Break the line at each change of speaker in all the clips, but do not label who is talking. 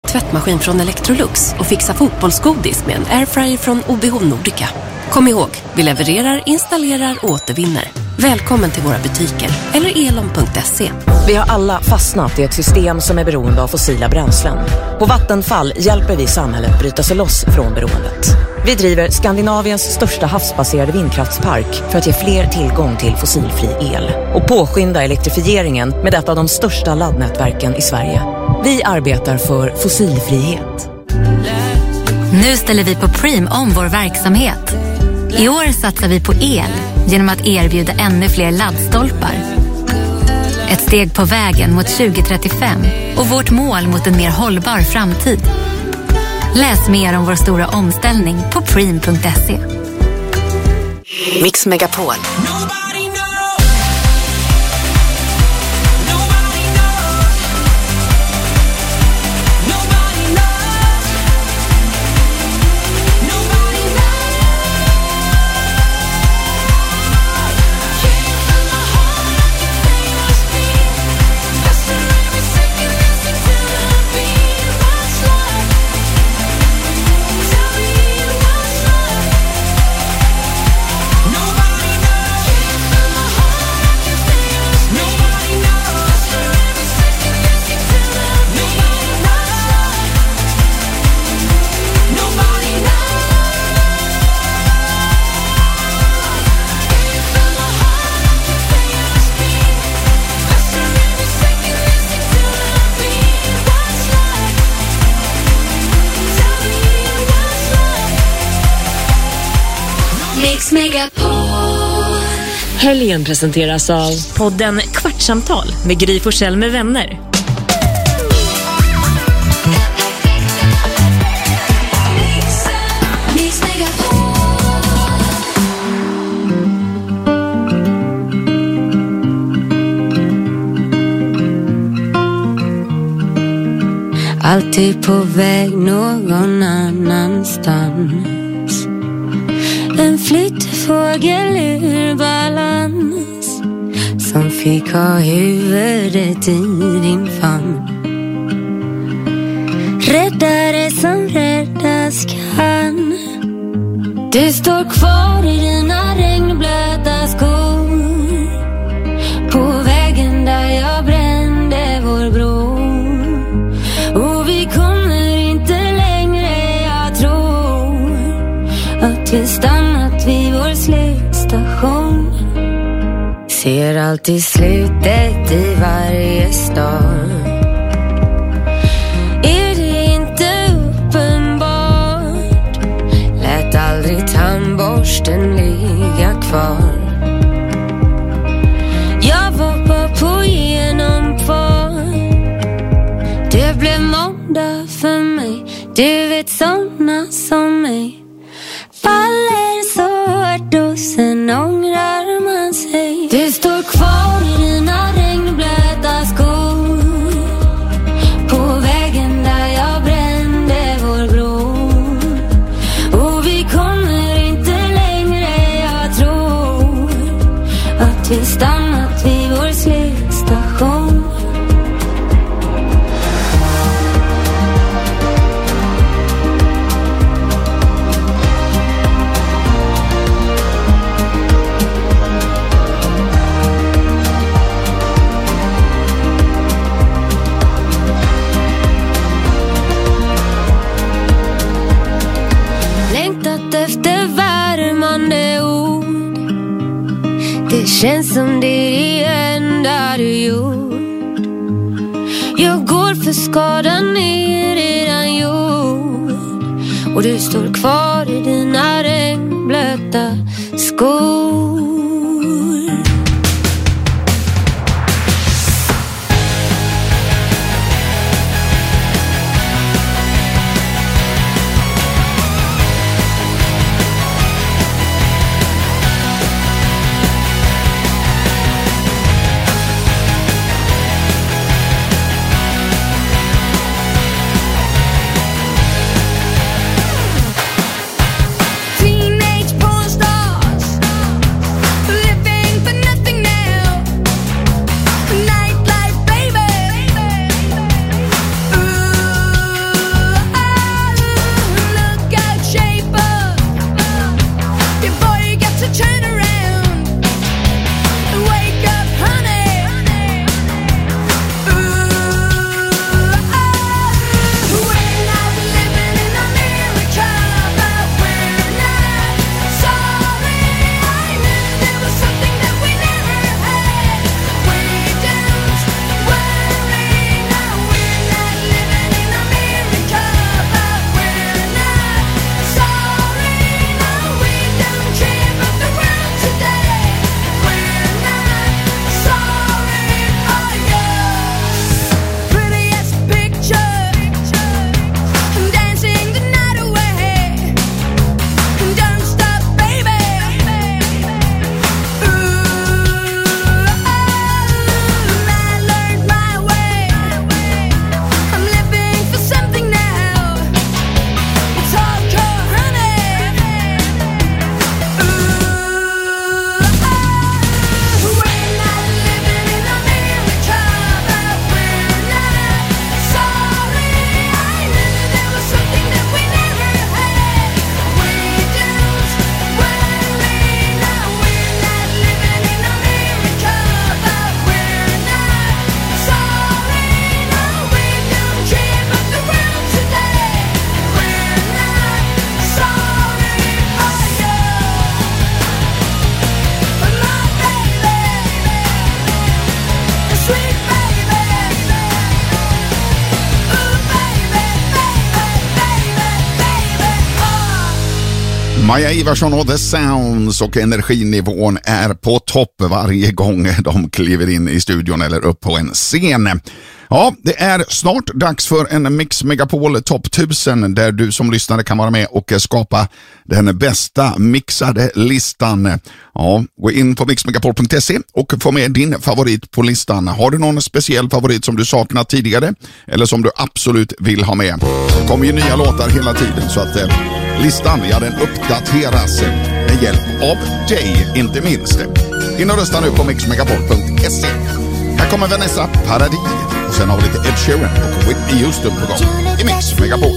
tvättmaskin från Electrolux och fixa fotbollsgodis med en airfryer från OBH Nordica. Kom ihåg, vi levererar, installerar och återvinner. Välkommen till våra butiker eller elon.se.
Vi har alla fastnat i ett system som är beroende av fossila bränslen. På Vattenfall hjälper vi samhället bryta sig loss från beroendet. Vi driver Skandinaviens största havsbaserade vindkraftspark för att ge fler tillgång till fossilfri el. Och påskynda elektrifieringen med ett av de största laddnätverken i Sverige. Vi arbetar för fossilfrihet.
Nu ställer vi på Preem om vår verksamhet. I år satsar vi på el genom att erbjuda ännu fler laddstolpar. Ett steg på vägen mot 2035 och vårt mål mot en mer hållbar framtid. Läs mer om vår stora omställning på preem.se.
Mix Megapol.
Helgen presenteras av podden Kvartsamtal med Gry Forssell med vänner.
Alltid på väg någon annanstans. En flyttfågel ur balans som fick ha huvudet i din famn. Räddare som räddas kan. Du står kvar i dina regnblöta skor på vägen där jag brände vår bro. Och vi kommer inte längre, jag tror att vi stannat vid vår slutstation. Ser alltid slutet i varje stad. Är det inte uppenbart? Lät aldrig tandborsten ligga kvar. Jag var bara på genomfart. Det blev måndag för mig. Du vet såna som mig faller så hårt och sen ångrar man sig. Du står kvar i dina regnblöta skor på vägen där jag brände vår bro. Och vi kommer inte längre, jag tror att vi stannat vid vår slutstation. Det känns som det är enda du gjort. Jag går för skadan är redan gjord. Och du står kvar i dina regnblöta skor.
Maja Ivarsson och The Sounds, och energinivån är på topp varje gång de kliver in i studion eller upp på en scen. Ja, det är snart dags för en Mix Megapol Top 1000 där du som lyssnare kan vara med och skapa den bästa mixade listan. Ja, gå in på mixmegapol.se och få med din favorit på listan. Har du någon speciell favorit som du saknat tidigare eller som du absolut vill ha med? Det kommer ju nya låtar hela tiden så att listan, ja, den uppdateras med hjälp av dig, inte minst. In och rösta nu på mixmegapol.se. Här kommer Vanessa Paradis och sen har vi lite Ed Sheeran och Whitney Houston på gång i Mix Megapol.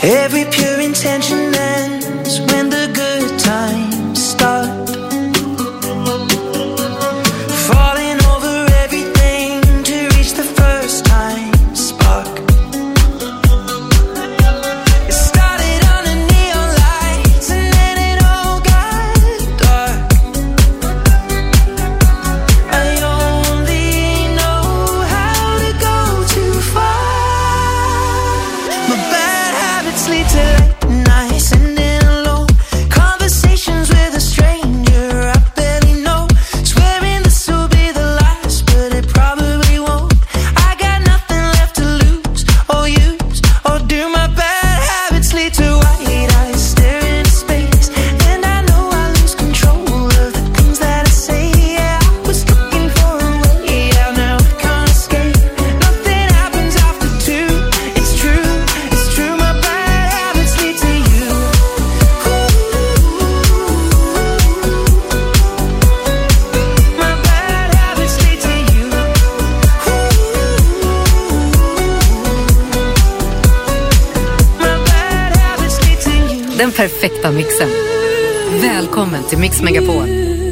Every pure intention ends when the good times start. Falling over everything to reach the first time spark. It started under neon lights and then it all got dark. I only know how to go too far. My bad habits lead to late nights and then alone conversations with a stranger I barely know. Swearing this will be the last, but it probably won't. I got nothing left to lose or use, or do my bad habits lead to white eyes staring into space? And I know I lose control of the things that I say. Yeah, I was looking for a way out, now I can't escape. Nothing happens after two. It's true, my bad habits lead to you. My bad habits lead to you. My bad habits lead to you.
Den perfekta mixen. Välkommen till Mix Megapol.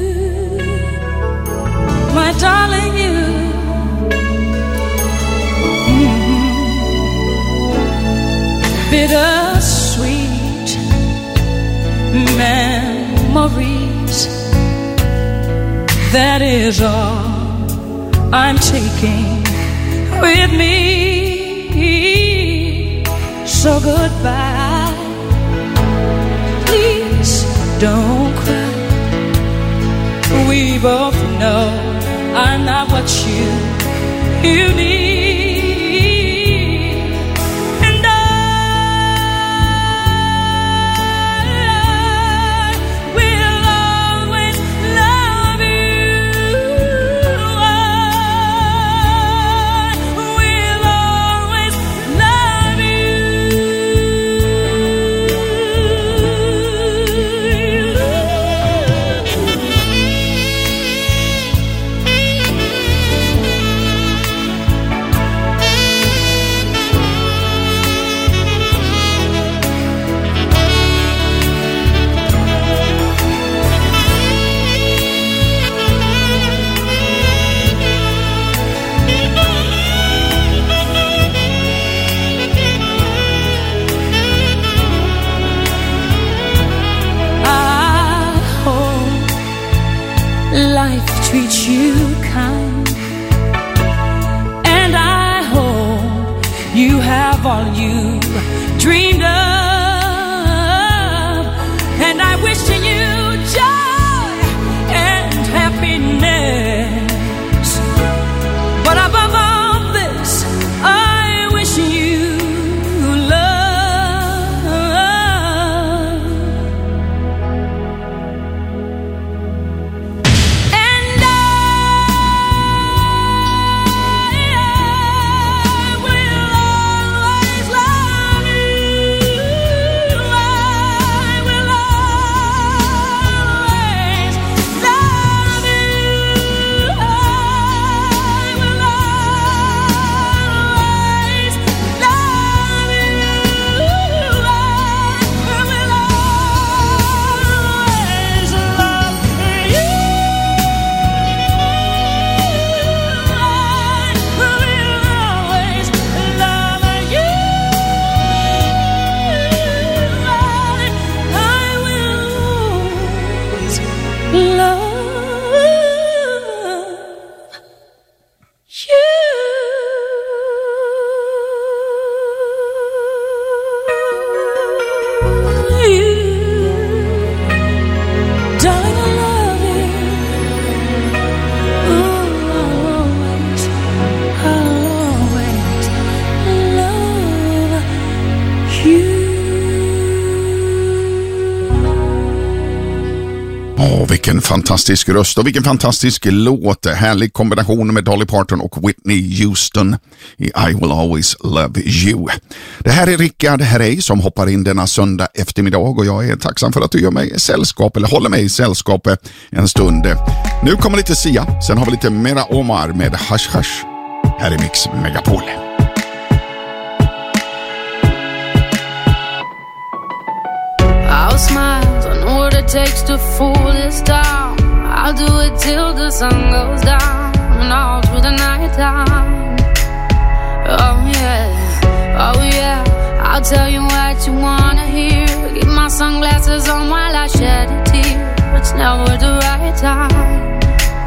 My darling, you. Bittersweet memories. That is all I'm taking with me. So goodbye. Please don't cry. We both know I'm not what you need. And I will always love you. I will always love life treats you kind, and I hope you have all you dreamed of, and I wish you joy and happiness, but above all this I wish you love.
Vilken fantastisk röst och vilken fantastisk låt. Härlig kombination med Dolly Parton och Whitney Houston i I Will Always Love You. Det här är Rickard Herrey som hoppar in denna söndag eftermiddag, och jag är tacksam för att du gör mig sällskap, eller håller mig i sällskap en stund. Nu kommer lite Sia, sen har vi lite mera Omar med Hush Hush. Här är Mix Megapol.
takes to fool this town. I'll do it till the sun goes down and all through the night time. Oh yeah, I'll tell you what you wanna hear. Keep my sunglasses on while I shed a tear. It's never the right time.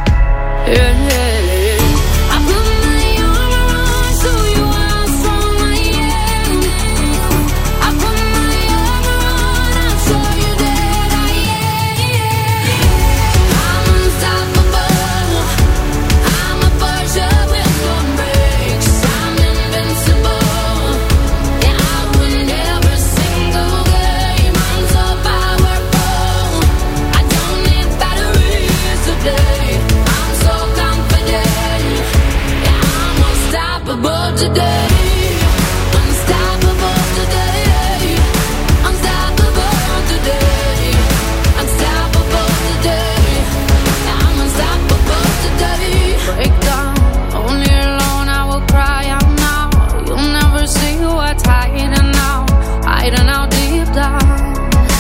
Yeah. I put my arm around so you are strong I am. I put my arm around and show you that I am. I'm unstoppable. I'm a Porsche with no brakes. I'm invincible. Yeah, I win every single game. I'm so powerful. I don't need batteries today. I'm so confident. Yeah, I'm unstoppable today. Unstoppable today. Unstoppable today. Unstoppable today. Yeah, I'm unstoppable today. Break down, only alone I will cry out now. You'll never see what's hiding now. Hiding out deep down.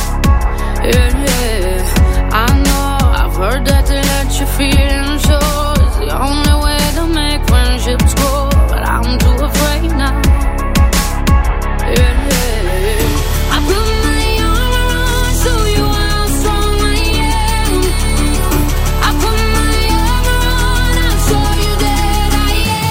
Yeah, I know, I've heard that to let your feelings show is the only way to make friendships grow, but I'm too afraid now. Yeah, I put my arm around so you how strong I am. I put my arm around and show you that I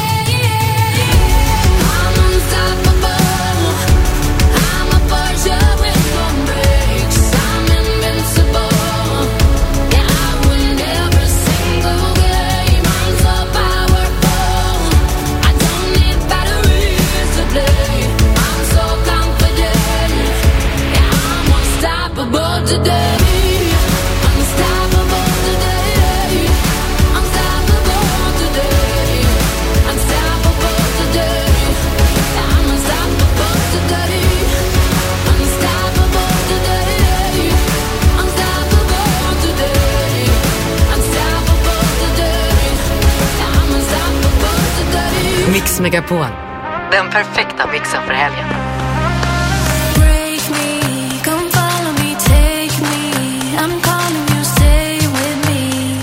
am. I'm unstoppable. I'm a Porsche with no brakes. I'm invincible. Yeah, I win every single game. I'm so powerful. I don't need batteries to play. I'm so confident. Yeah, I'm unstoppable today. Unstoppable today. Unstoppable today. Unstoppable today. Yeah, I'm unstoppable today. Unstoppable today. Unstoppable today. Unstoppable today. Yeah, I'm unstoppable today.
Mix Megapol. Den perfekta mixen för helgen.
Break me, come follow me, take me. I'm calling you, stay with me.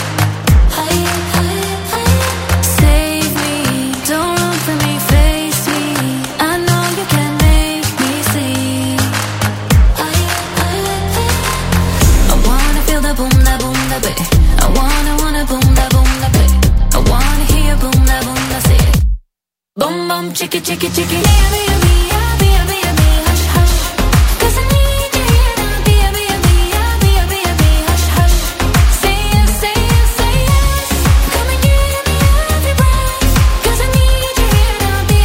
Save me, don't run from me, face me. I know you can make me see. I wanna feel the boom, da bae. I wanna boom, da bae. I wanna hear boom, da say. Boom, boom, chicka, chicka, chicka. Hush, hush. 'Cause I need you here now. Hush, hush. Say yes, say yes, say yes. Come and give me every breath. 'Cause I need you here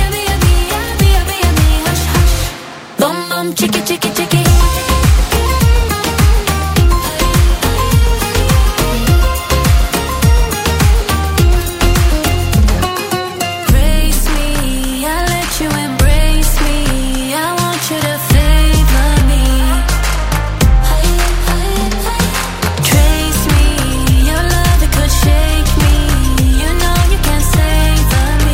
now. Hush, hush. Boom, boom, chicka, chicka, chicka. Praise me, I let you embrace me. I want you to favor me. Trace me, your love it could shake me. You know you can savor me.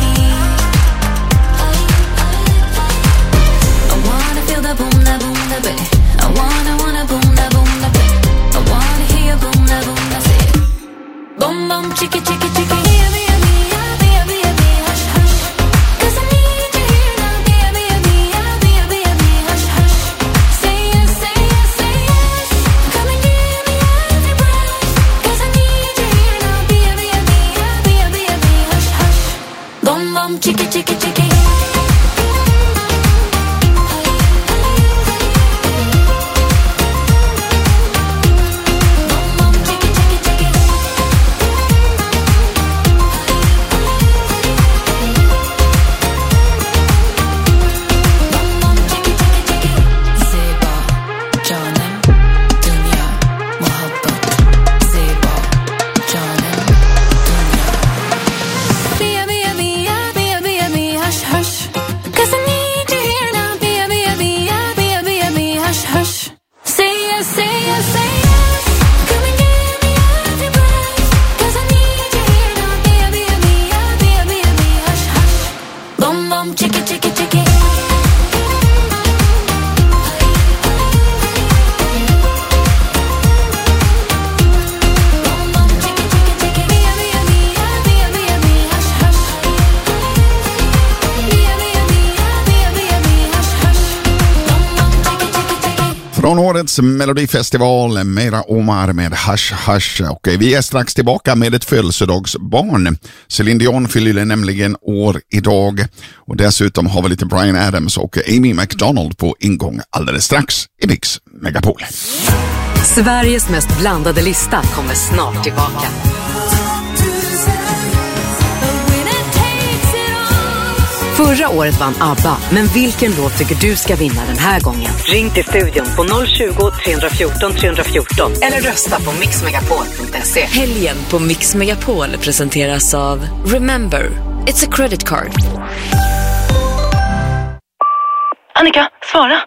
I wanna feel the boom, da bae. I wanna boom, da bae. I wanna hear boom, da say. Boom, boom, chicka, chicka, chicka. Hush, hush. 'Cause I need you here now. Hush, hush. Say yes, say yes, say yes. Come and give me every breath. 'Cause I need you here now. Hush, hush. Boom, boom, chicka, chicka, chicka.
Från årets Melodifestival, Mera Omar med Hash Hash. Och vi är strax tillbaka med ett födelsedagsbarn. Celine Dion fyller nämligen år idag. Och dessutom har vi lite Bryan Adams och Amy McDonald på ingång alldeles strax i Mix Megapol.
Sveriges mest blandade lista kommer snart tillbaka. Förra året vann ABBA, men vilken låt tycker du ska vinna den här gången? Ring till studion på 020 314 314 eller rösta på mixmegapol.se. Helgen på Mix Megapol presenteras av Remember, it's a credit card.
Annika, svara.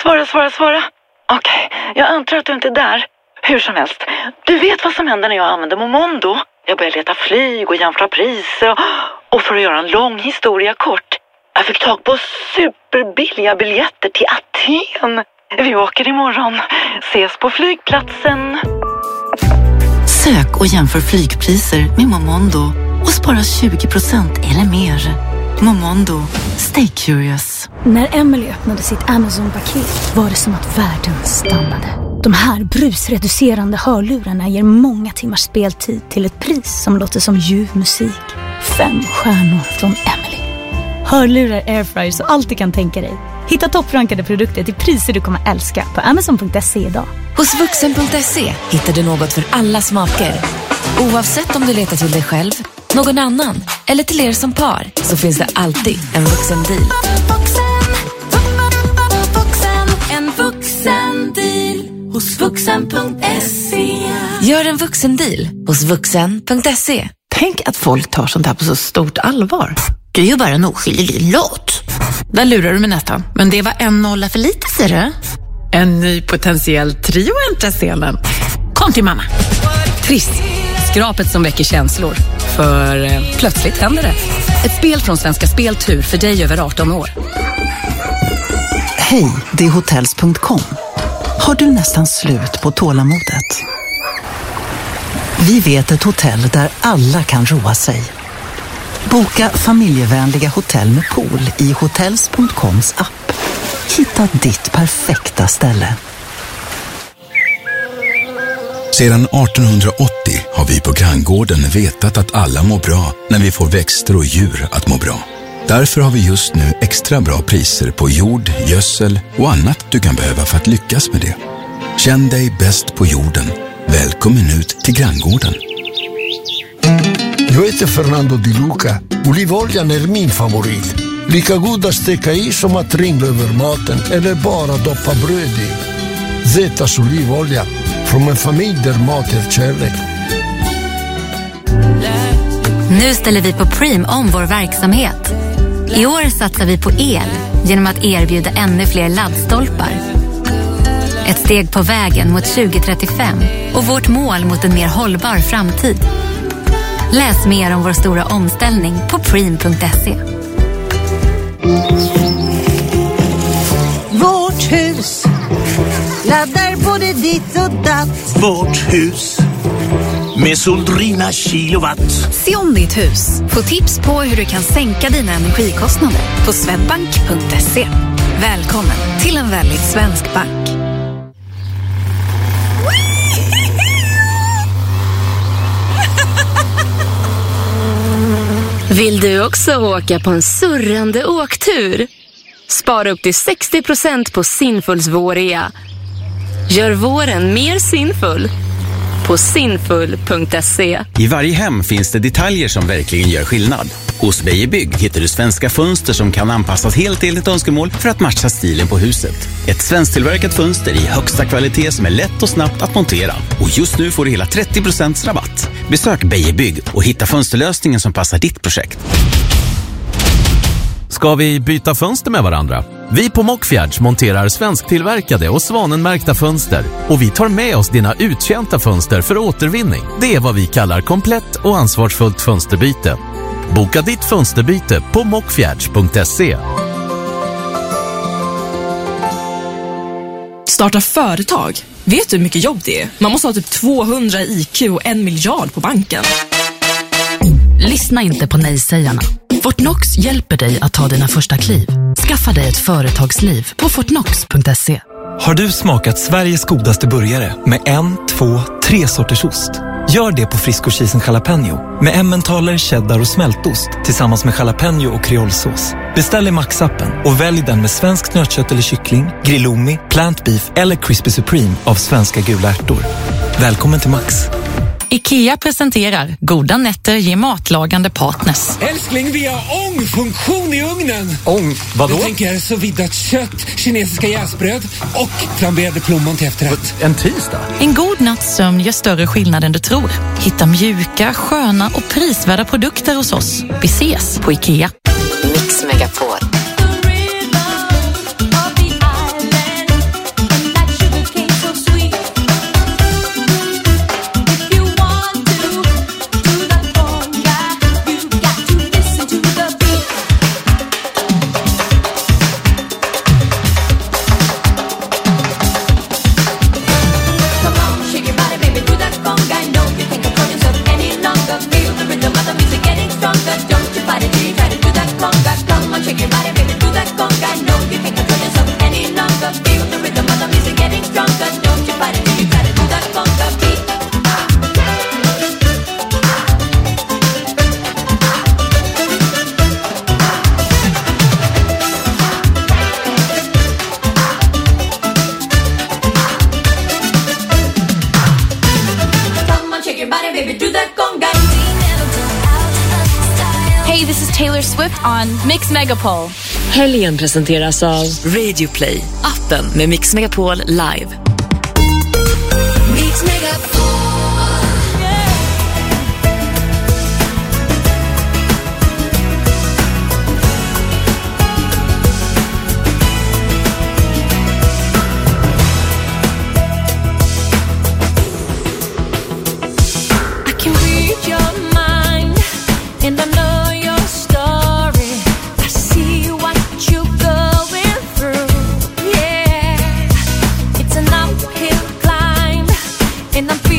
Okej, jag antar att du inte är där. Hur som helst, du vet vad som händer när jag använder Momondo. Jag börjar leta flyg och jämföra priser och för att göra en lång historia kort. Jag fick tag på superbilliga biljetter till Aten. Vi åker imorgon. Ses på flygplatsen.
Sök och jämför flygpriser med Momondo och spara 20% eller mer. Momondo. Stay curious.
När Emily öppnade sitt Amazon-paket var det som att världen stannade. De här brusreducerande hörlurarna ger många timmars speltid till ett pris som låter som ljuv musik. 5 stjärnor från Emily. Hörlurar, airfryers och allt du kan tänka dig. Hitta topprankade produkter till priser du kommer älska på Amazon.se idag.
Hos Vuxen.se hittar du något för alla smaker. Oavsett om du letar till dig själv, någon annan eller till er som par, så finns det alltid en vuxendeal.
En vuxendeal hos Vuxen.se.
Gör en vuxendeal hos Vuxen.se.
Tänk att folk tar sånt här på så stort allvar. Du är ju bara en oskyldig låt. Där lurar du mig nästan. Men det var en nolla för lite, ser du. En ny potentiell trio äntrar scenen. Kom till mamma.
Triss. Skrapet som väcker känslor. För plötsligt händer det. Ett spel från Svenska Speltur för dig över 18 år.
Hej, det är hotels.com. Har du nästan slut på tålamodet? Vi vet ett hotell där alla kan roa sig. Boka familjevänliga hotell med pool i hotels.coms app. Hitta ditt perfekta ställe.
Sedan 1880 har vi på Granngården vetat att alla mår bra när vi får växter och djur att må bra. Därför har vi just nu extra bra priser på jord, gödsel och annat du kan behöva för att lyckas med det. Känn dig bäst på jorden. Välkommen ut till Granngården.
Jag heter Fernando Di Luca. Olivoljan är min favorit. Lika god att steka i som att ringla över maten eller bara doppa bröd i. Zetas olivolja, från en familj där mat är kärlek.
Nu ställer vi på Preem om vår verksamhet. I år satsar vi på el genom att erbjuda ännu fler laddstolpar. Ett steg på vägen mot 2035 och vårt mål mot en mer hållbar framtid. Läs mer om vår stora omställning på preem.se.
Vårt hus laddar både ditt och datt.
Vårt hus med Soldrina kilowatt.
Se om ditt hus. Få tips på hur du kan sänka dina energikostnader på swedbank.se. Välkommen till en väldigt svensk bank.
Vill du också åka på en surrande åktur? Spara upp till 60% på Sinfuls vårrea. Gör våren mer sinfull på sinfull.se.
I varje hem finns det detaljer som verkligen gör skillnad. Hos Beijer Bygg hittar du svenska fönster som kan anpassas helt till ditt önskemål för att matcha stilen på huset. Ett svensktillverkat fönster i högsta kvalitet som är lätt och snabbt att montera. Och just nu får du hela 30% rabatt. Besök Beijer Bygg och hitta fönsterlösningen som passar ditt projekt.
Ska vi byta fönster med varandra? Vi på Mockfjärds monterar svensktillverkade och svanenmärkta fönster. Och vi tar med oss dina uttjänta fönster för återvinning. Det är vad vi kallar komplett och ansvarsfullt fönsterbyte. Boka ditt fönsterbyte på mockfjärds.se.
Starta företag. Vet du hur mycket jobb det är? Man måste ha typ 200 IQ och 1 miljard på banken.
Lyssna inte på nej-sägarna. Fortnox hjälper dig att ta dina första kliv. Skaffa dig ett företagsliv på fortnox.se.
Har du smakat Sveriges godaste burgare med 1, 2, 3 sorters ost? Gör det på Frisco Cheese & Jalapeno med emmentaler, cheddar och smältost tillsammans med jalapeno och kreolsås. Beställ i Max-appen och välj den med svensk nötkött eller kyckling, grillomi, plant beef eller crispy supreme av svenska gula ärtor. Välkommen till Max.
IKEA presenterar Goda nätter ger matlagande partners.
Älskling, vi har ångfunktion i ugnen.
Ång? Vadå?
Jag tänker så viddat kött, kinesiska jäsbröd och flamberade plommon till efterrätt.
En tisdag?
En god natts sömn gör större skillnad än du tror. Hitta mjuka, sköna och prisvärda produkter hos oss. Vi ses på IKEA.
Mix Megapol.
Hey, this is Taylor Swift on Mix Megapol.
Helgen presenteras av Radio Play, appen med Mix Megapol live.
Mix Megapol.
And I'm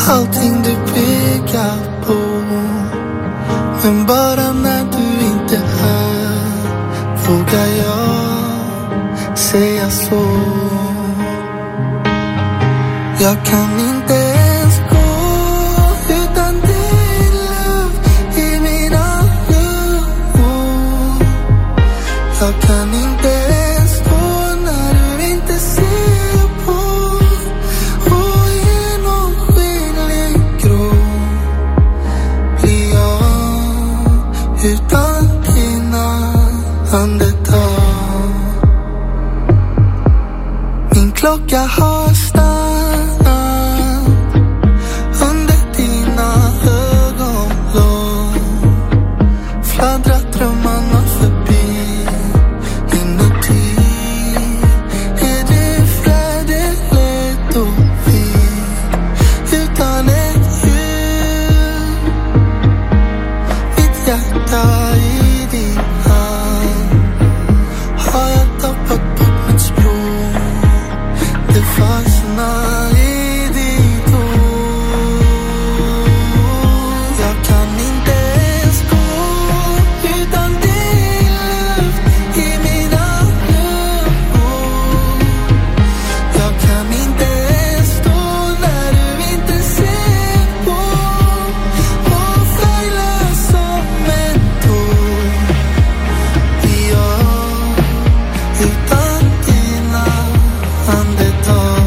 allting du pekar på. Men bara när du inte är här vågar jag säga så. Jag kan inte ens gå utan din luft i mina lungor. Jag kan inte ens stå när du inte ser på. Och genomskinlig grå blir jag utan dina andetag. Min klocka har stannat under dina ögonlåg. Fladdrar drömmarna förbi. Inuti är du färdigt och vit utan ett ljud. Mitt hjärta i din hand. Har jag tappat bort mitt språk? Det fastnar i ditt ord. Jag kan inte ens gå utan din luft i mina lungor. Jag kan inte ens stå när du inte ser på. Och färgla som en tår blir jag utan dina andetag.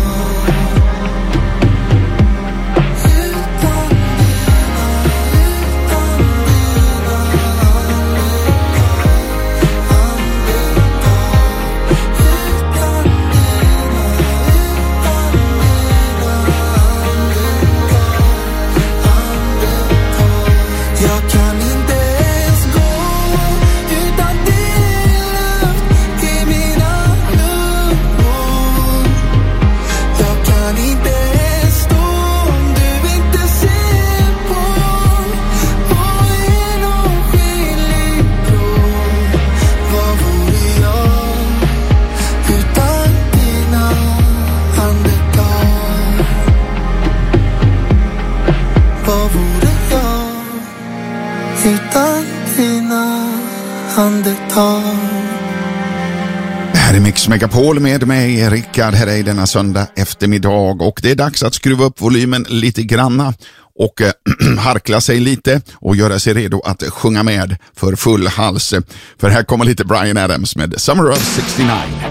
Jag kan inte ens gå utan din luft i mina lungor. Jag kan inte ens stå om du inte ser på. Och genomskinlig grå. Vad vore jag utan dina andetag? Vad vore jag utan dina andetag?
Det här är Mix Megapol med mig, Rickard, här är denna söndag eftermiddag. Och det är dags att skruva upp volymen lite granna och harkla sig lite och göra sig redo att sjunga med för full hals. För här kommer lite Bryan Adams med Summer of 69.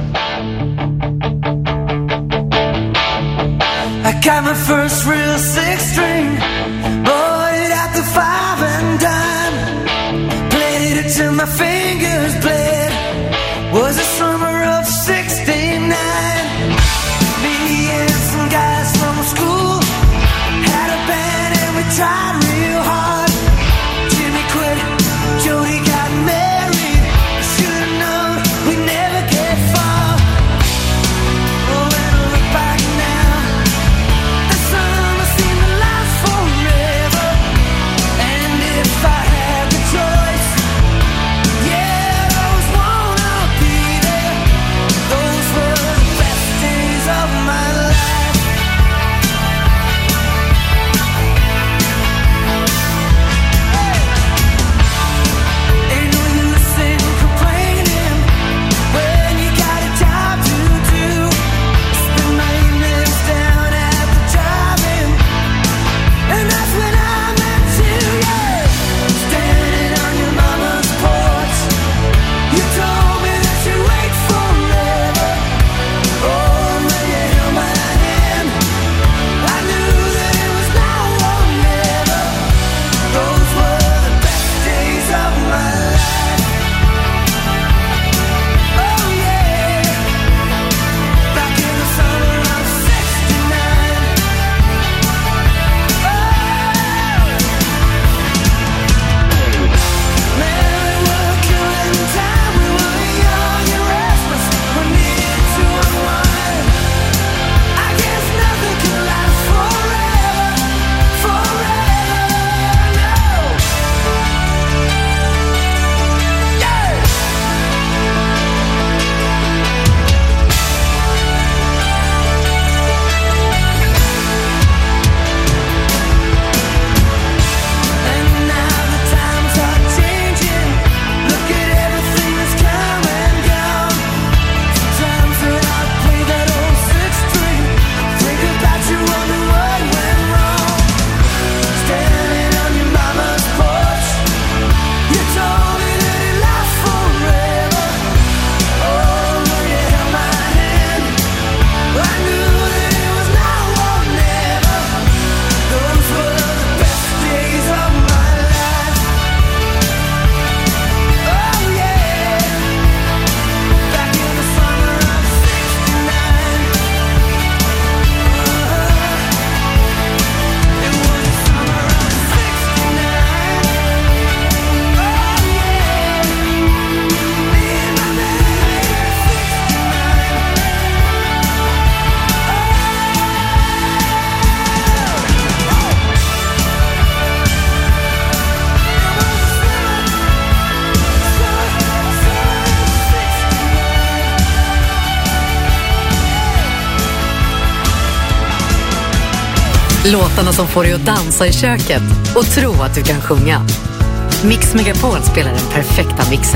I got my first real six string, bought it at the 5 and dime, played it till my fingers bled. Was the summer of 69. Me and some guys from school had a band and we tried real hard. Jimmy quit, Jody got married. Should've known we never get far. Oh, when I look back now, the summer seemed to last forever. And if I had the choice,
Låtarna som får dig att dansa i köket och tro att du kan sjunga. Mix Megapol spelar den perfekta mixen.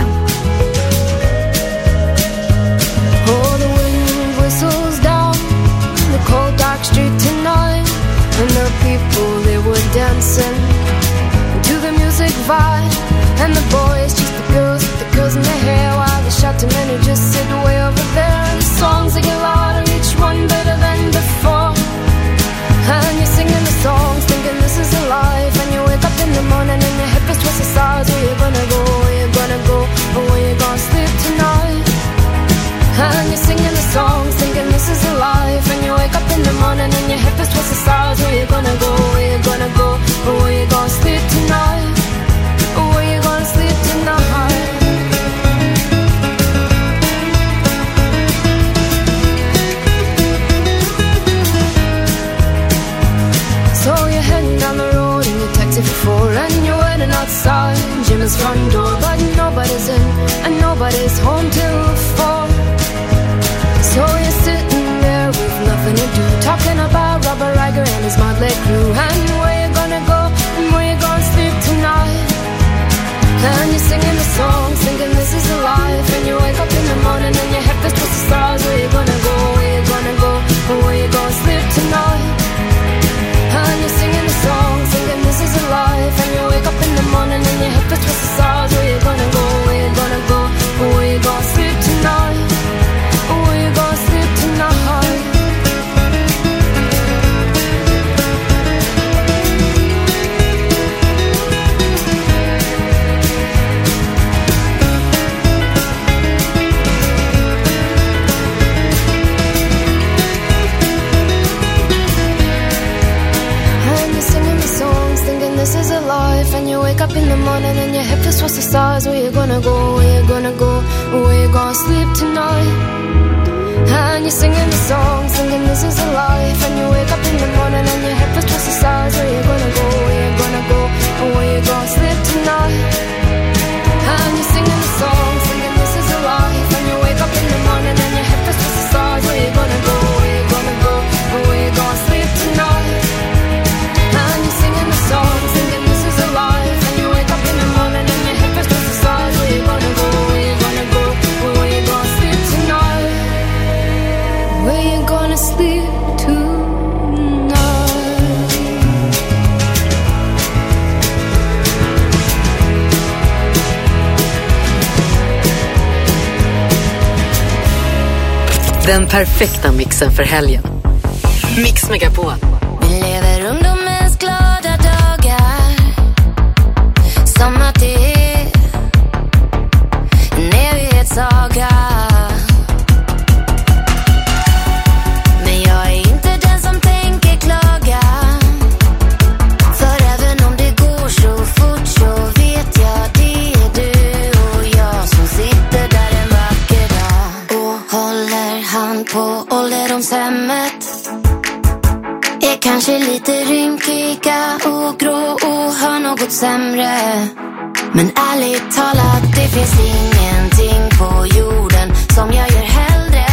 Oh, the wind whistles down the cold dark street tonight, and the people, they were dancing to the music vibe, and the boys just the girls in their hair, while the shouting men who just sit way over there. And the songs they get louder, each one better than before, and you're singing the songs thinking this is a life, and you wake up in the morning and your hip is twisted sides. Where you gonna go, where you gonna go, or where you gonna sleep tonight? And you're singing the songs thinking this is a life, and you wake up in the morning and your hip is twisted sides. Where you gonna go, where you gonna go, or where you gonna sleep tonight? Or where you gonna sleep tonight? So you're heading down the road in your taxi for 4, and you're waiting outside Jimmy's front door, but nobody's in and nobody's home till 4. So you're sitting there with nothing to do, talking about Robert Riger and his motley crew, and where you gonna go and where you gonna sleep tonight. And you're singing the songs thinking this is a life, and you wake up in the morning and your head is twisted stars. Where you gonna go, where you gonna go, or where you gonna sleep tonight? And you're singing the songs thinking this is a life, and you wake up in the morning and your head is twisted stars. Where you gonna go, where you gonna go, or where you gonna sleep tonight? Or where you gonna sleep tonight? This is a life, and you wake up in the morning and your hip is twisted stars. Where you gonna go, where you gonna go, where you gonna sleep tonight? And you're singing the songs thinking this is a life, and you wake up in the morning and your hip is twisted stars. Where you gonna go, where you gonna go, where you gonna sleep tonight? And you're singing the songs thinking this is a life, and you wake up in the morning and your hip is twisted stars. Where you gonna go, where you gonna go, where you gonna sleep tonight? And you're singing the songs thinking this is a life, and you wake up in the morning and your hip is twisted stars. Where you gonna go, where you gonna go, where you gonna sleep tonight? Where you gonna sleep tonight?
Den perfekta mixen för helgen. Mix Megapol.
Vi lever ungdomens glada dagar, som att det är en evighetssaga. Men jag är inte den som tänker klaga, för även om det går så fort så vet jag det är du och jag som sitter där en vacker dag och håller hand på ålderdomshemmet. Är kanske lite rynkiga och grå och har något sämre, men ärligt talat, det finns ingenting på jorden som jag gör hellre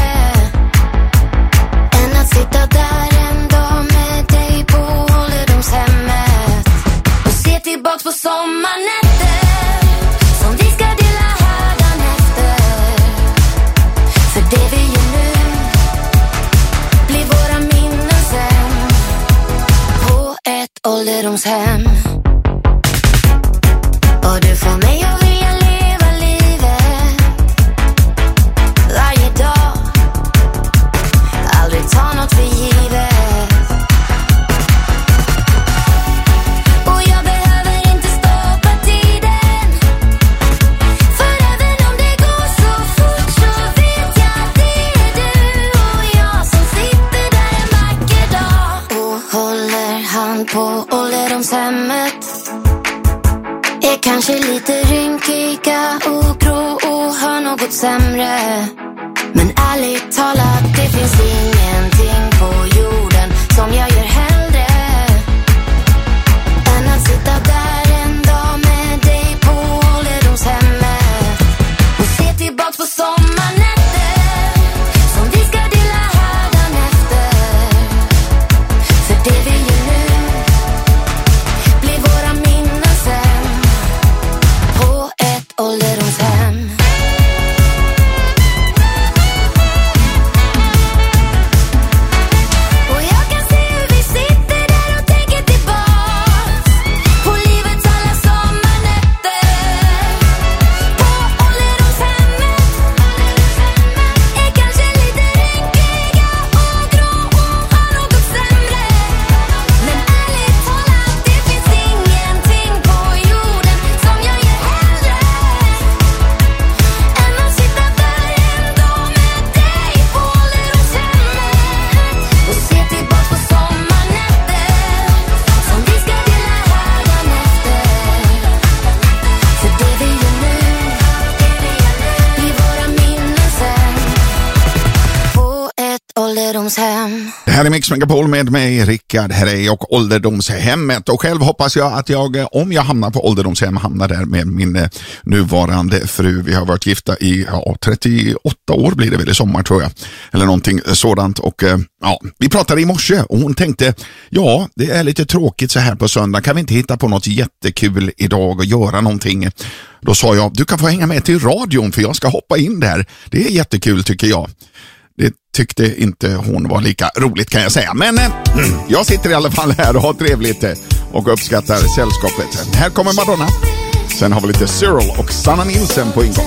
än att sitta där en dag med dig på ålderdomshemmet och se tillbaks på sommarnätter som vi ska dela hädanefter. För det vi gör nu blir våra minnen sen på ett ålderdomshem. Och du får mig att vilja leva livet varje dag, aldrig ta något för givet. Och jag behöver inte stoppa tiden, för även om det går så fort så vet jag att det är du och jag som sitter där en vacker dag och håller hand på ålderdomshemmet. Är kanske lite rynkiga och grå och har något sämre, men ärligt talat, det finns ingenting på jorden som jag gör hellre än att sitta där en dag med dig på ålderdomshemmet och se tillbaks på sommarnätter som vi ska dela hädanefter. För det vi gör nu
ålderdomshem.
Det här är Mix Megapol med mig, Rickard Herrey, och ålderdomshemmet. Och själv hoppas jag att om jag hamnar på ålderdomshem, hamnar där med min nuvarande fru. Vi har varit gifta i 38 år blir det väl i sommar, tror jag. Eller någonting sådant. Och vi pratade i morse och hon tänkte, det är lite tråkigt så här på söndag. Kan vi inte hitta på något jättekul idag och göra någonting? Då sa jag, du kan få hänga med till radion för jag ska hoppa in där. Det är jättekul tycker jag. Det tyckte inte hon var lika roligt, kan jag säga. Men jag sitter i alla fall här och har trevligt och uppskattar sällskapet. Här kommer Madonna. Sen har vi lite Cyril och Sanna Nielsen på ingång.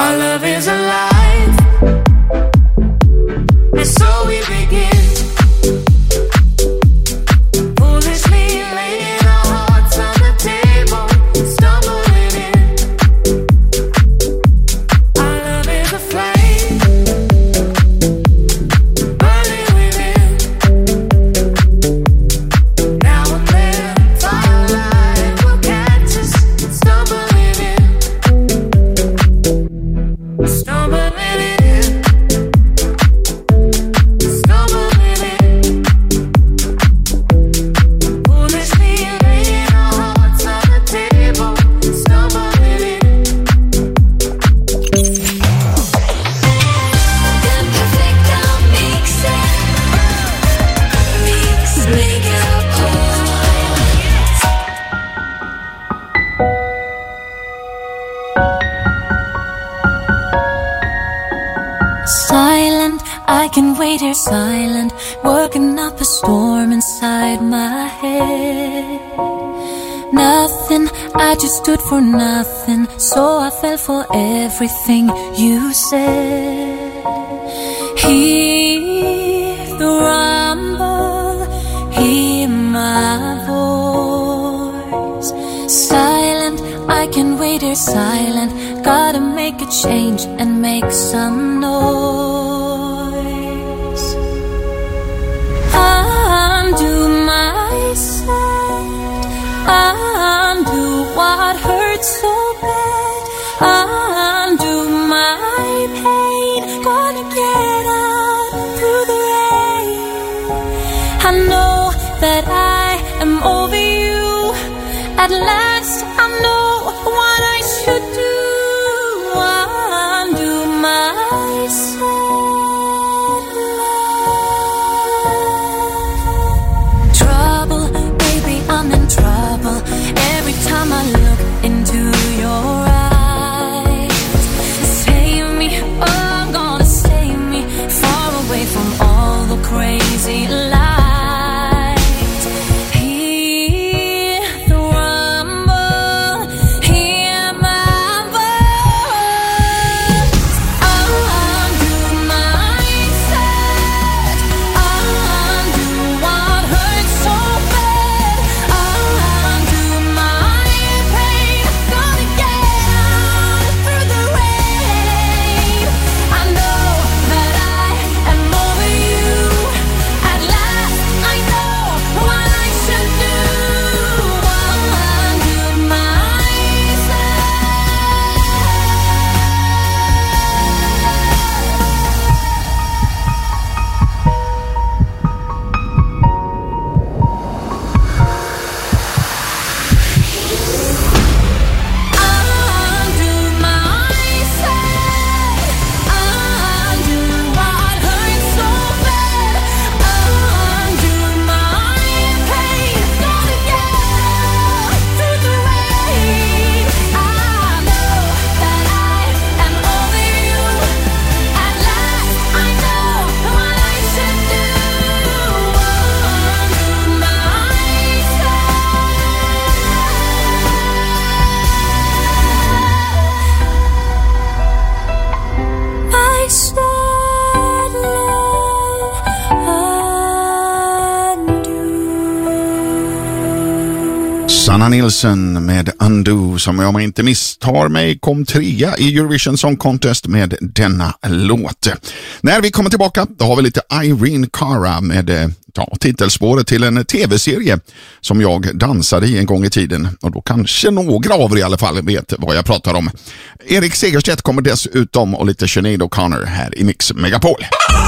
Our love is alive, and so we begin. Foolishly laying our hearts on the table, stumbling in. Our love is a flame, burning within. Now and then, firelight will catch us, stumbling in. Stumbling in, stumbling in. Foolishly laying our hearts on the table, stumbling in. Den perfekta mixen, Mix Megapol.
Silent, I can wait here silent, working up a storm inside my head. Nothing, I just stood for nothing, so I fell for everything you said. Hear the rumble, hear my voice. Silent, I can wait here silent, gotta make a change and make some noise. Undo my side, undo what hurts so bad, undo my pain, gonna get out through the rain. I know that I am over you, at last I know what I should do. Undo my sad love. Trouble, baby, I'm in trouble. Every time I look into your eyes, save me, oh, I'm gonna save me, far away from all the crazy lights. Hear the rumble, hear my voice. Undo my sad, undo what hurts so bad, undo my pain, gonna get out through the rain. I know that I am over you, at last I know what I should do. Undo my
Sanna Nilsson med Undo, som om jag inte misstar mig kom 3 i Eurovision Song Contest med denna låt. När vi kommer tillbaka, då har vi lite Irene Cara med titelspåret till en tv-serie som jag dansade i en gång i tiden, och då kanske några av er i alla fall vet vad jag pratar om. Erik Segerstedt kommer dessutom, och lite Sinead O'Connor här i Mix Megapol.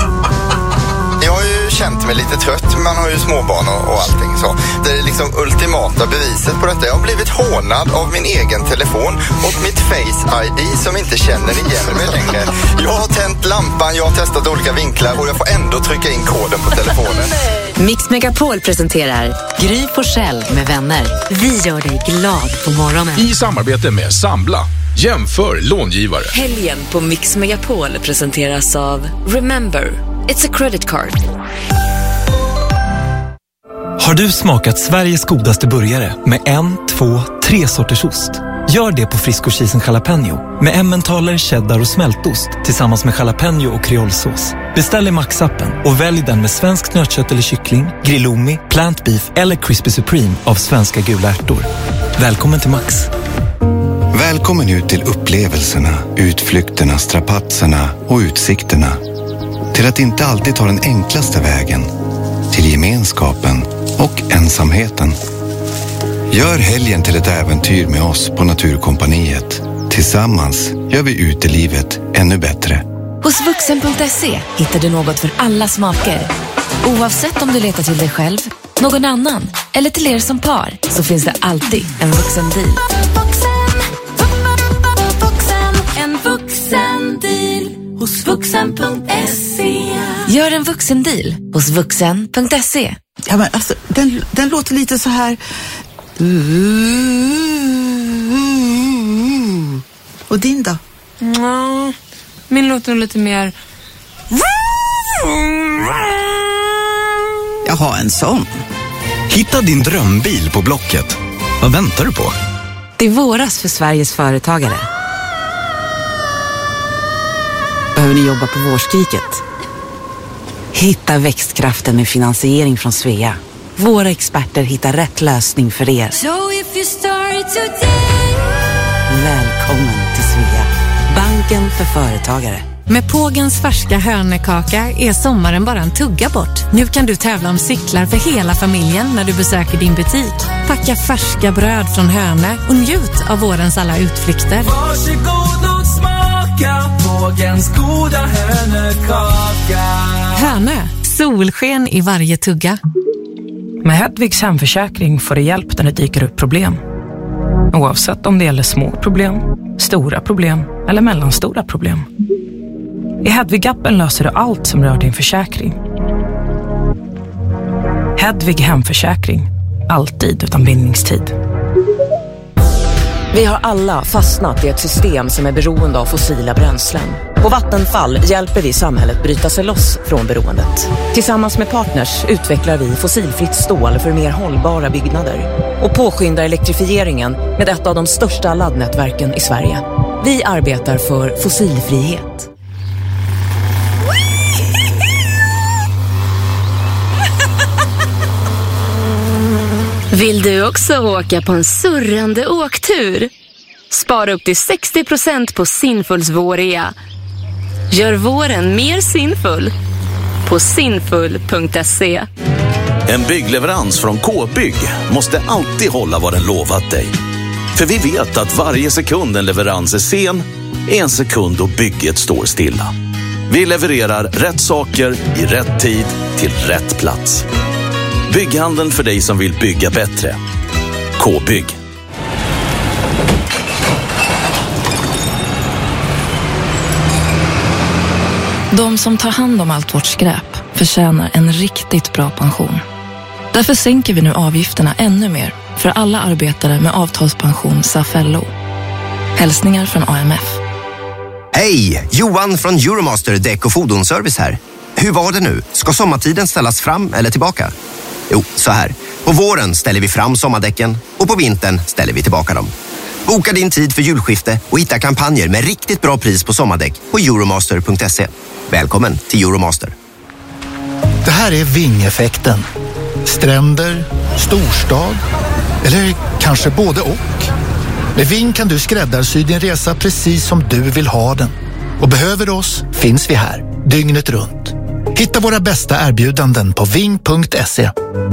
Jag har ju känt mig lite trött, man har ju småbarn och allting så. Det är liksom ultimata beviset på detta. Jag har blivit hånad av min egen telefon och mitt Face-ID som inte känner igen mig längre. Jag har tänt lampan, jag har testat olika vinklar och jag får ändå trycka in koden på telefonen.
Mix Megapol presenterar Gry Forssell med vänner. Vi gör dig glad på morgonen.
I samarbete med Sambla. Jämför långivare.
Helgen på Mix Megapol presenteras av Remember. It's a credit card.
Har du smakat Sveriges godaste burgare med 1, 2, 3 sorters ost? Gör det på friskocheesen jalapeno med emmentaler, cheddar och smältost tillsammans med jalapeno och kreolsås. Beställ i Max-appen och välj den med svenskt nötkött eller kyckling, grillumi, plant beef eller crispy supreme av svenska gula ärtor. Välkommen till Max.
Välkommen ut till upplevelserna, utflykterna, strapatserna och utsikterna. Till att inte alltid ta den enklaste vägen. Till gemenskapen och ensamheten. Gör helgen till ett äventyr med oss på Naturkompaniet. Tillsammans gör vi utelivet ännu bättre.
Hos vuxen.se hittar du något för alla smaker. Oavsett om du letar till dig själv, någon annan eller till er som par, så finns det alltid en vuxendeal.
En vuxendeal hos vuxen.se.
Gör en vuxendeal hos vuxen.se.
Ja, men alltså, den låter lite så här. Och din då?
Ja, min låter lite mer.
Jag har en sån.
Hitta din drömbil på Blocket. Vad väntar du på?
Det är våras för Sveriges företagare. Behöver ni jobba på vårskriket? Hitta växtkraften med finansiering från Svea. Våra experter hittar rätt lösning för er.
So if you start today.
Välkommen till Svea. Banken för företagare.
Med Pågens färska hörnekaka är sommaren bara en tugga bort. Nu kan du tävla om cyklar för hela familjen när du besöker din butik. Packa färska bröd från Hörne och njut av vårens alla utflykter.
Varsågod och smaka Pågens goda hörnekaka.
Hörne, solsken i varje tugga.
Med Hedvigs hemförsäkring får du hjälp när det dyker upp problem. Oavsett om det gäller små problem, stora problem eller mellanstora problem. I Hedvig-appen löser du allt som rör din försäkring. Hedvig hemförsäkring. Alltid utan bindningstid.
Vi har alla fastnat i ett system som är beroende av fossila bränslen. På Vattenfall hjälper vi samhället bryta sig loss från beroendet. Tillsammans med partners utvecklar vi fossilfritt stål för mer hållbara byggnader. Och påskyndar elektrifieringen med ett av de största laddnätverken i Sverige. Vi arbetar för fossilfrihet.
Vill du också åka på en surrande åktur? Spara upp till 60% på Sinfuls vårrea. Gör våren mer sinfull på sinfull.se.
En byggleverans från K-bygg måste alltid hålla vad den lovat dig. För vi vet att varje sekund en leverans är sen är en sekund då bygget står stilla. Vi levererar rätt saker i rätt tid till rätt plats. Bygghandeln för dig som vill bygga bättre. K-bygg.
De som tar hand om allt vårt skräp förtjänar en riktigt bra pension. Därför sänker vi nu avgifterna ännu mer för alla arbetare med avtalspension SAF-LO. Hälsningar från AMF.
Hej! Johan från Euromaster Däck och Fordonsservice här. Hur var det nu? Ska sommartiden ställas fram eller tillbaka? Jo, så här. På våren ställer vi fram sommardäcken och på vintern ställer vi tillbaka dem. Boka din tid för julskifte och hitta kampanjer med riktigt bra pris på sommardäck på euromaster.se. Välkommen till Euromaster.
Det här är Ving-effekten. Stränder, storstad eller kanske både och. Med Ving kan du skräddarsy din resa precis som du vill ha den. Och behöver du oss finns vi här, dygnet runt. Hitta våra bästa erbjudanden på ving.se.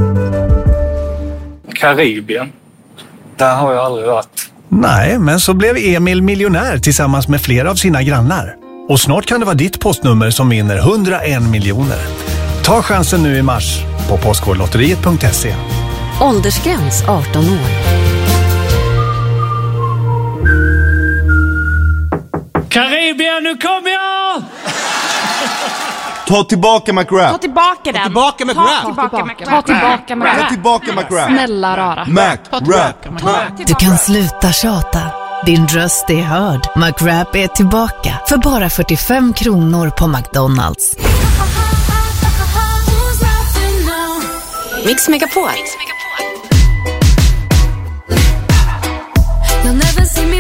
Karibien. Där har jag aldrig varit.
Nej, men så blev Emil miljonär tillsammans med flera av sina grannar. Och snart kan det vara ditt postnummer som vinner 101 miljoner. Ta chansen nu i mars på postkodlotteriet.se.
Åldersgräns 18 år.
Karibien, nu kommer jag!
Ta tillbaka McGrath.
Ta tillbaka den.
Ta tillbaka McGrath.
Ta tillbaka McGrath.
Ta tillbaka McGrath.
Snälla rara.
McGrath.
Du kan sluta tjata. Din röst är hörd. McWrap är tillbaka för bara 45 kronor på McDonalds.
Mix Megapol.
You'll never see me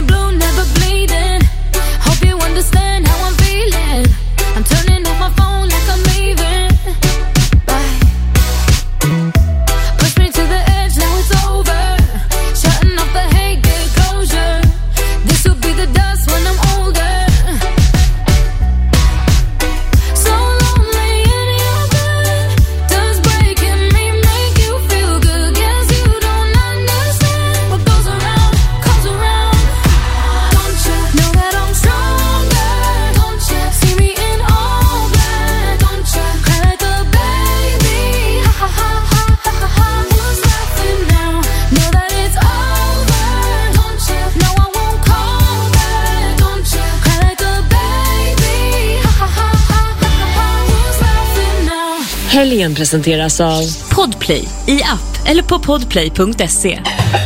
Helgen presenteras av Podplay i app eller på podplay.se.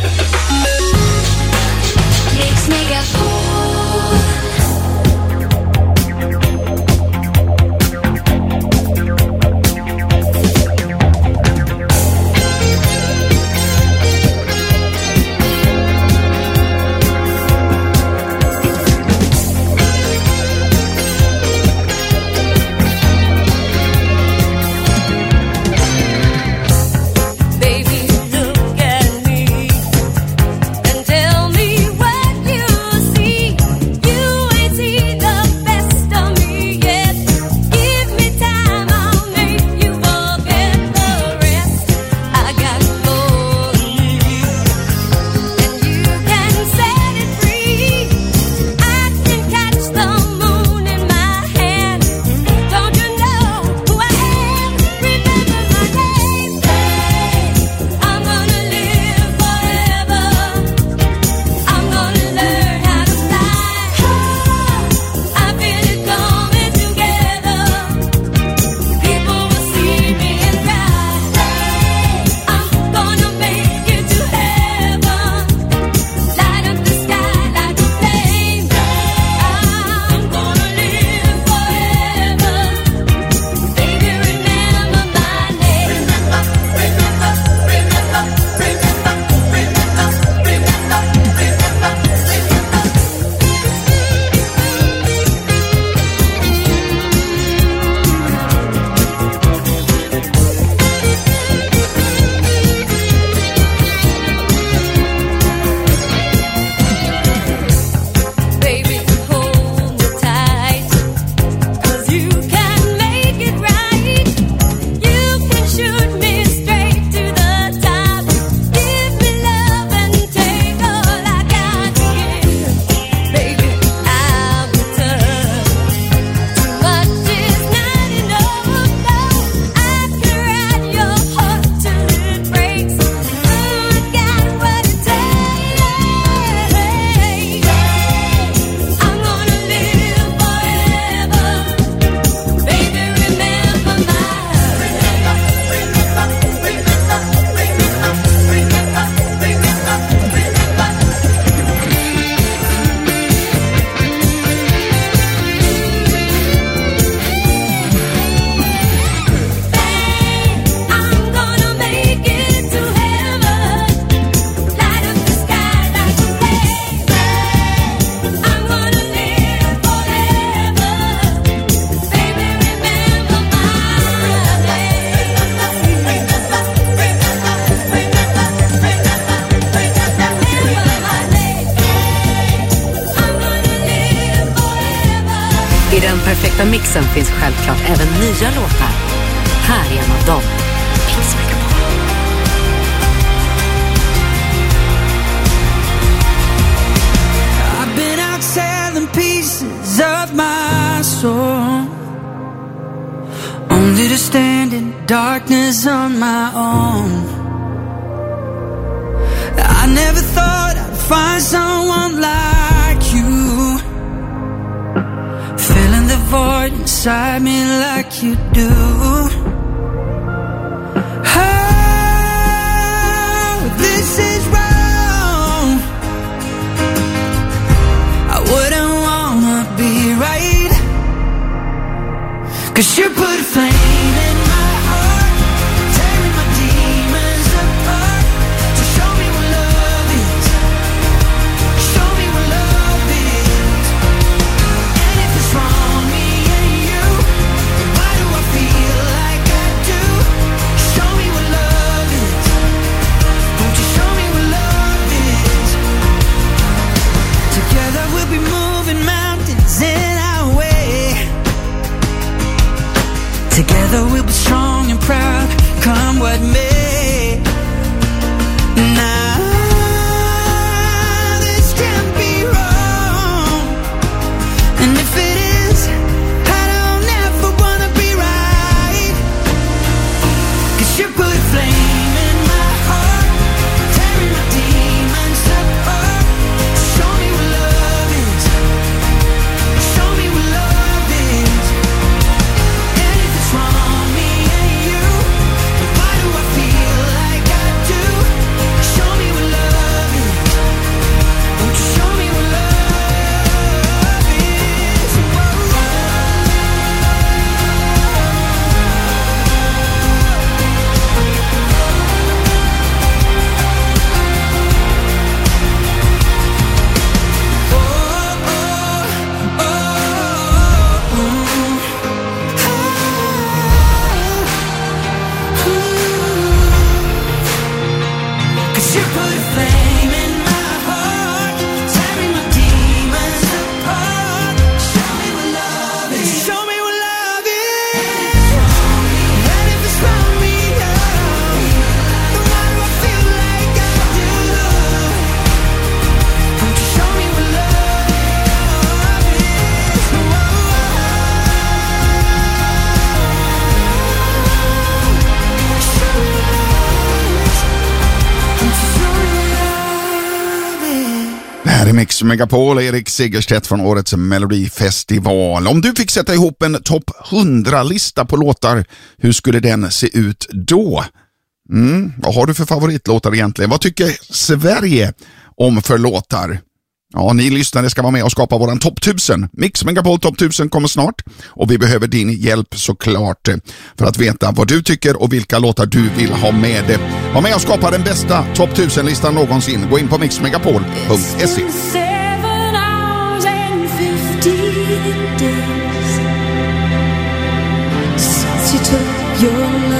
I den perfekta mixen finns självklart även nya låtar. Här är en av dem. Mix Megapol.
I've been out selling pieces of my soul, only to stand in darkness on my own. I never thought I'd find someone like you, filling the void inside me like you do. Oh, this is wrong. I wouldn't wanna be right, 'cause you put a flame in my heart, tearing my demons apart. So show me what love is, show me what love is. And if it's wrong, me and you, why do I feel like I do? Show me what love is, won't you show me what love is? Together we'll be moving mountains in our way. Together we'll be strong and proud, come what may. Now this can't be wrong, and if it is, I don't ever wanna be right. 'Cause you put a flame in my heart, tearing my demons apart. Show me what love is, show me what love is. And if it's wrong, me and you,
Megapol, Erik Segerstedt från årets Melodifestival. Om du fick sätta ihop en topp 100-lista på låtar, hur skulle den se ut då? Vad har du för favoritlåtar egentligen? Vad tycker Sverige om för låtar? Ja, ni lyssnare ska vara med och skapa våran topp 1000. Mix Megapol topp 1000 kommer snart. Och vi behöver din hjälp såklart för att veta vad du tycker och vilka låtar du vill ha med. Var med och skapa den bästa topp 1000-listan någonsin. Gå in på mixmegapol.se.
You took your